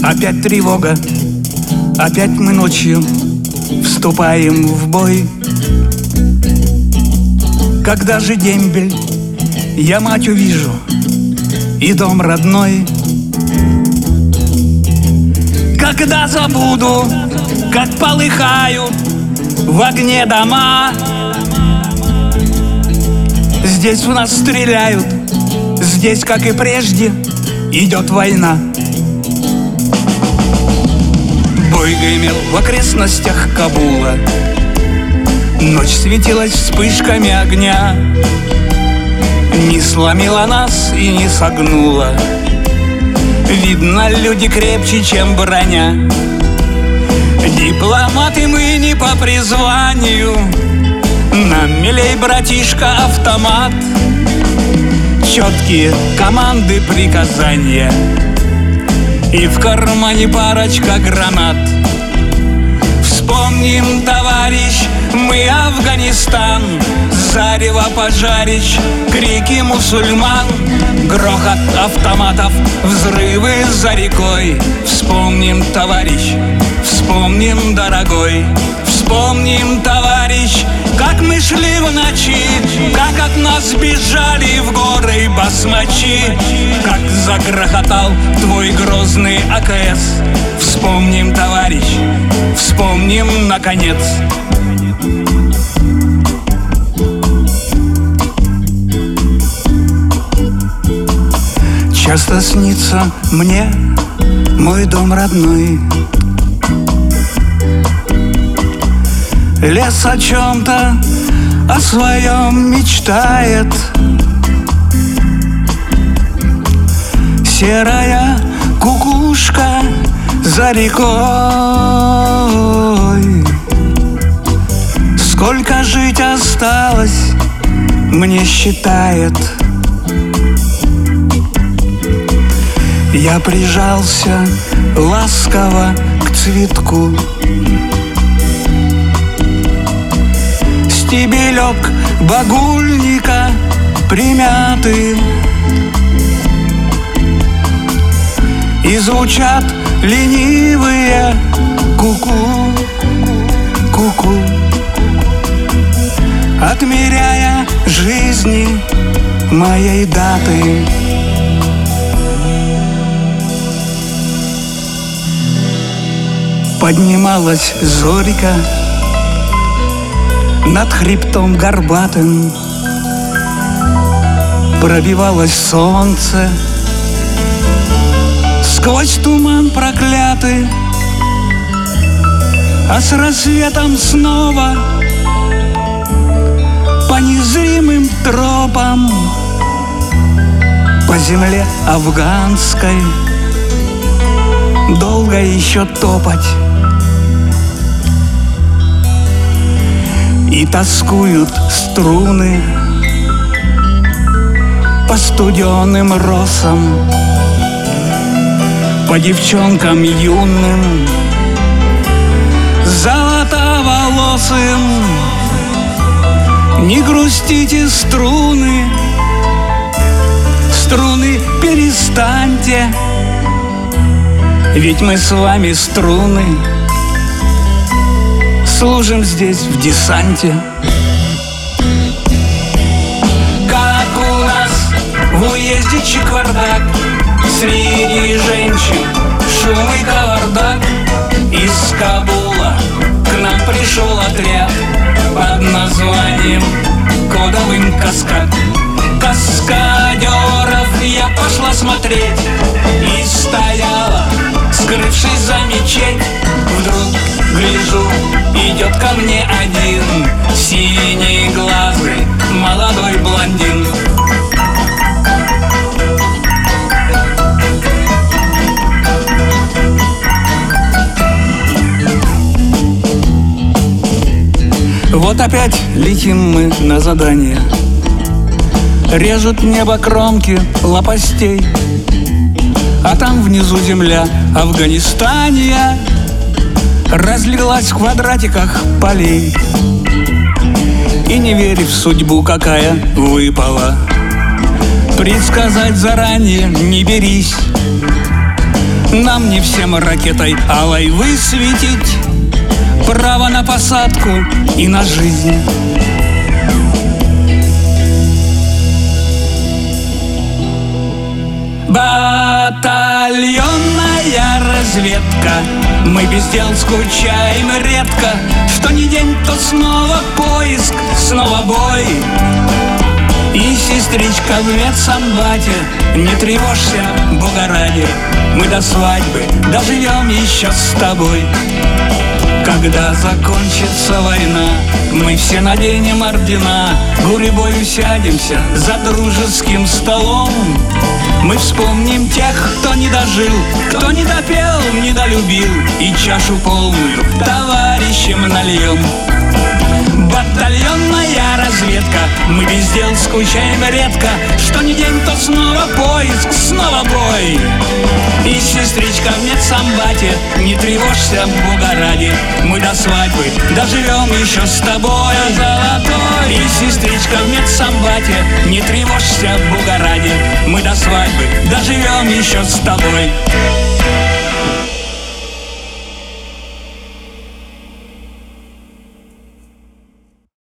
Опять тревога, опять мы ночью вступаем в бой. Когда же дембель я мать увижу и дом родной? Когда забуду, как полыхают в огне дома. Здесь у нас стреляют, здесь, как и прежде, идет война. Бой гремел в окрестностях Кабула, ночь светилась вспышками огня. Не сломила нас и не согнула, видно, люди крепче, чем броня. Дипломаты мы не по призванию, нам милей, братишка, автомат. Четкие команды, приказания и в кармане парочка гранат. Вспомним, товарищ, мы Афганистан, зарево пожарищ, крики мусульман, грохот автоматов, взрывы за рекой. Вспомним, товарищ, вспомним, дорогой. Вспомним, товарищ, как мы шли в ночи, как от нас бежали в горы басмачи, как загрохотал твой грозный АКС. Вспомним, товарищ, вспомним, наконец. Часто снится мне мой дом родной. Лес о чем-то, о своем мечтает. Серая кукушка за рекой. Сколько жить осталось, мне считает. Я прижался ласково к цветку. Стебелек багульника примятый, и звучат ленивые ку-ку, ку-ку, отмеряя жизни моей даты. Поднималась зорька над хребтом горбатым, пробивалось солнце сквозь туман проклятый, а с рассветом снова по незримым тропам, по земле афганской долго еще топать. И тоскуют струны по студеным росам, по девчонкам юным, золотоволосым. Не грустите, струны, струны, перестаньте, ведь мы с вами струны, служим здесь в десанте. Как у нас в уезде чеквардак, среди женщин шум и кавардак. Из Кабула к нам пришел отряд под названием кодовым «Каскад». Каскадеров я пошла смотреть и стояла, скрывшись за мечеть. Вдруг гляжу, идет ко мне один синеглазый молодой блондин. Вот опять летим мы на задание. Режут небо кромки лопастей, а там внизу земля Афганистания разлилась в квадратиках полей. И не веря в судьбу, какая выпала, предсказать заранее не берись. Нам не всем ракетой алой высветить право на посадку и на жизнь. Батальонная разведка, мы без дел скучаем редко. Что ни день, то снова поиск, снова бой. И, сестричка, в медсанбате, не тревожься, Бога ради, мы до свадьбы доживем еще с тобой. Когда закончится война, мы все наденем ордена, гурьбой усядемся за дружеским столом. Мы вспомним тех, кто не дожил, кто не допел, не долюбил, и чашу полную товарищам нальем. Батальонная разведка, мы без дел скучаем редко. Что ни день, то снова поиск, снова бой. И, сестричка, в медсанбате, не тревожься, Бога ради, мы до свадьбы доживем еще с тобой, золотой. И, сестричка, в медсанбате, не тревожься, Бога ради, мы до свадьбы доживем еще с тобой.